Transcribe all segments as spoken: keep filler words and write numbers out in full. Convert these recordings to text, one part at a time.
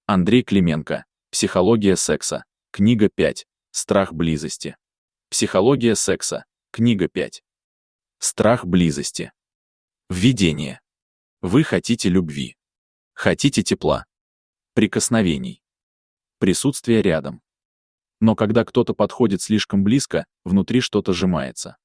Андрей Клименко. Психология секса. Книга пять. Страх близости. Психология секса. Книга пять. Страх близости. Введение. Вы хотите любви. Хотите тепла. Прикосновений. Присутствие рядом. Но когда кто-то подходит слишком близко, внутри что-то сжимается.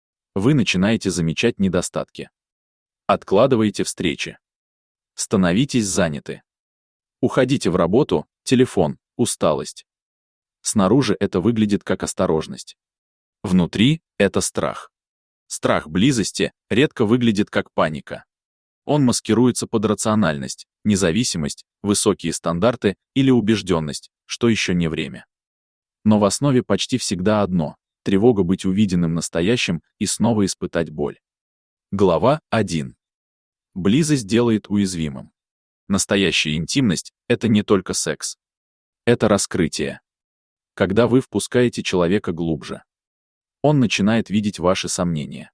Вы начинаете замечать недостатки. Откладываете встречи. Становитесь заняты. Уходите в работу, телефон, усталость. Снаружи это выглядит как осторожность. Внутри — это страх. Страх близости редко выглядит как паника. Он маскируется под рациональность, независимость, высокие стандарты или убежденность, что еще не время. Но в основе почти всегда одно — тревога быть увиденным настоящим и снова испытать боль. Глава один. Близость делает уязвимым. Настоящая интимность — это не только секс. Это раскрытие. Когда вы впускаете человека глубже, он начинает видеть ваши сомнения,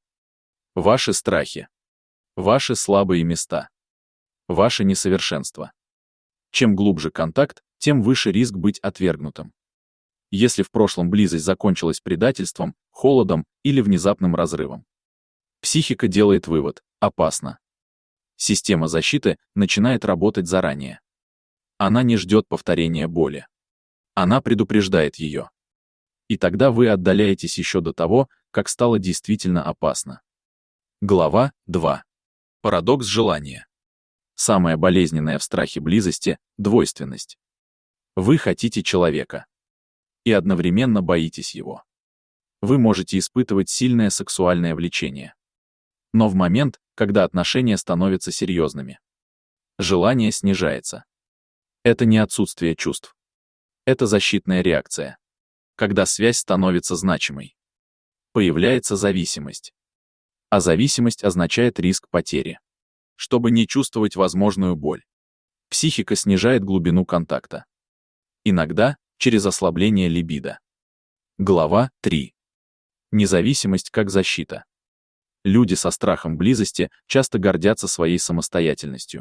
ваши страхи, ваши слабые места, ваше несовершенство. Чем глубже контакт, тем выше риск быть отвергнутым. Если в прошлом близость закончилась предательством, холодом или внезапным разрывом, психика делает вывод — опасно. Система защиты начинает работать заранее. Она не ждет повторения боли. Она предупреждает ее. И тогда вы отдаляетесь еще до того, как стало действительно опасно. Глава два. Парадокс желания. Самое болезненное в страхе близости — двойственность. Вы хотите человека. И одновременно боитесь его. Вы можете испытывать сильное сексуальное влечение. Но в момент, когда отношения становятся серьезными, желание снижается. Это не отсутствие чувств. Это защитная реакция. Когда связь становится значимой, появляется зависимость. А зависимость означает риск потери. Чтобы не чувствовать возможную боль, психика снижает глубину контакта. Иногда через ослабление либидо. Глава три. Независимость как защита. Люди со страхом близости часто гордятся своей самостоятельностью.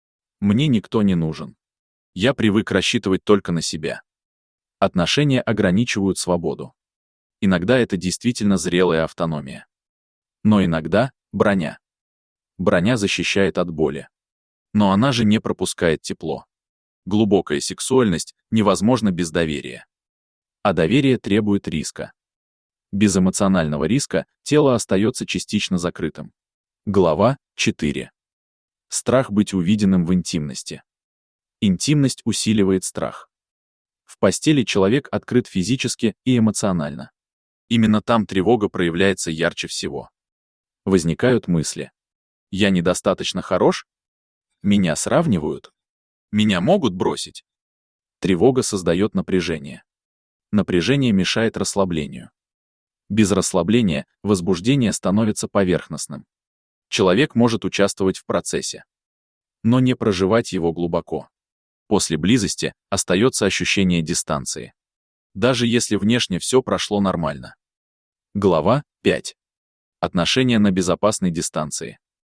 Мне никто не нужен. Я привык рассчитывать только на себя. Отношения ограничивают свободу. Иногда это действительно зрелая автономия. Но иногда — броня. Броня защищает от боли. Но она же не пропускает тепло. Глубокая сексуальность невозможна без доверия. А доверие требует риска. Без эмоционального риска тело остается частично закрытым. Глава четыре. Страх быть увиденным в интимности. Интимность усиливает страх. В постели человек открыт физически и эмоционально. Именно там тревога проявляется ярче всего. Возникают мысли. Я недостаточно хорош? Меня сравнивают? Меня могут бросить? Тревога создает напряжение. Напряжение мешает расслаблению. Без расслабления возбуждение становится поверхностным. Человек может участвовать в процессе, но не проживать его глубоко. После близости остается ощущение дистанции, даже если внешне все прошло нормально. Глава пять. Отношения на безопасной дистанции.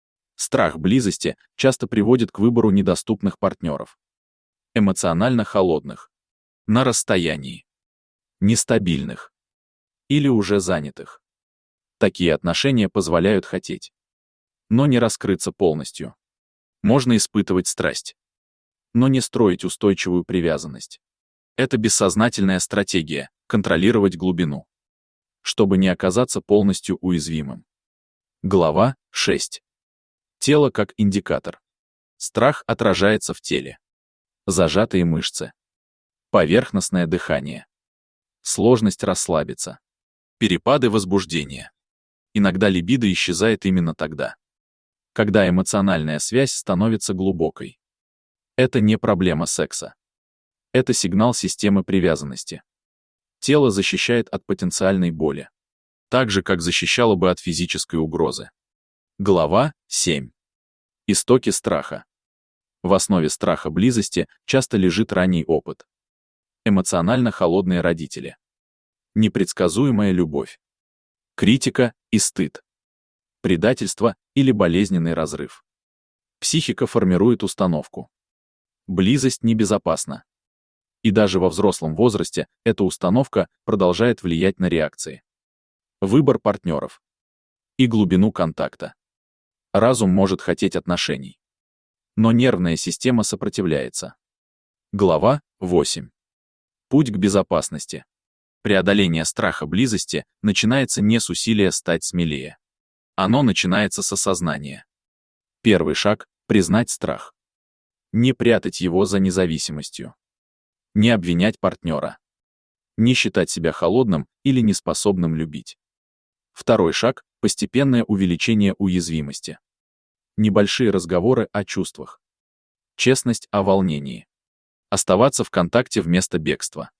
Страх близости часто приводит к выбору недоступных партнеров. Эмоционально холодных, на расстоянии, нестабильных или уже занятых. Такие отношения позволяют хотеть, но не раскрыться полностью. Можно испытывать страсть, но не строить устойчивую привязанность. Это бессознательная стратегия — контролировать глубину, чтобы не оказаться полностью уязвимым. Глава шесть. Тело как индикатор. Страх отражается в теле. Зажатые мышцы. Поверхностное дыхание. Сложность расслабиться. Перепады возбуждения. Иногда либидо исчезает именно тогда, когда эмоциональная связь становится глубокой. Это не проблема секса. Это сигнал системы привязанности. Тело защищает от потенциальной боли, так же, как защищало бы от физической угрозы. Глава семь. Истоки страха. В основе страха близости часто лежит ранний опыт. Эмоционально холодные родители. Непредсказуемая любовь. Критика и стыд. Предательство или болезненный разрыв. Психика формирует установку. Близость небезопасна. И даже во взрослом возрасте эта установка продолжает влиять на реакции. Выбор партнеров. И глубину контакта. Разум может хотеть отношений. Но нервная система сопротивляется. Глава восемь. Путь к безопасности. Преодоление страха близости начинается не с усилия стать смелее. Оно начинается с осознания. Первый шаг — признать страх. Не прятать его за независимостью. Не обвинять партнера. Не считать себя холодным или неспособным любить. Второй шаг — постепенное увеличение уязвимости. Небольшие разговоры о чувствах. Честность о волнении. Оставаться в контакте вместо бегства.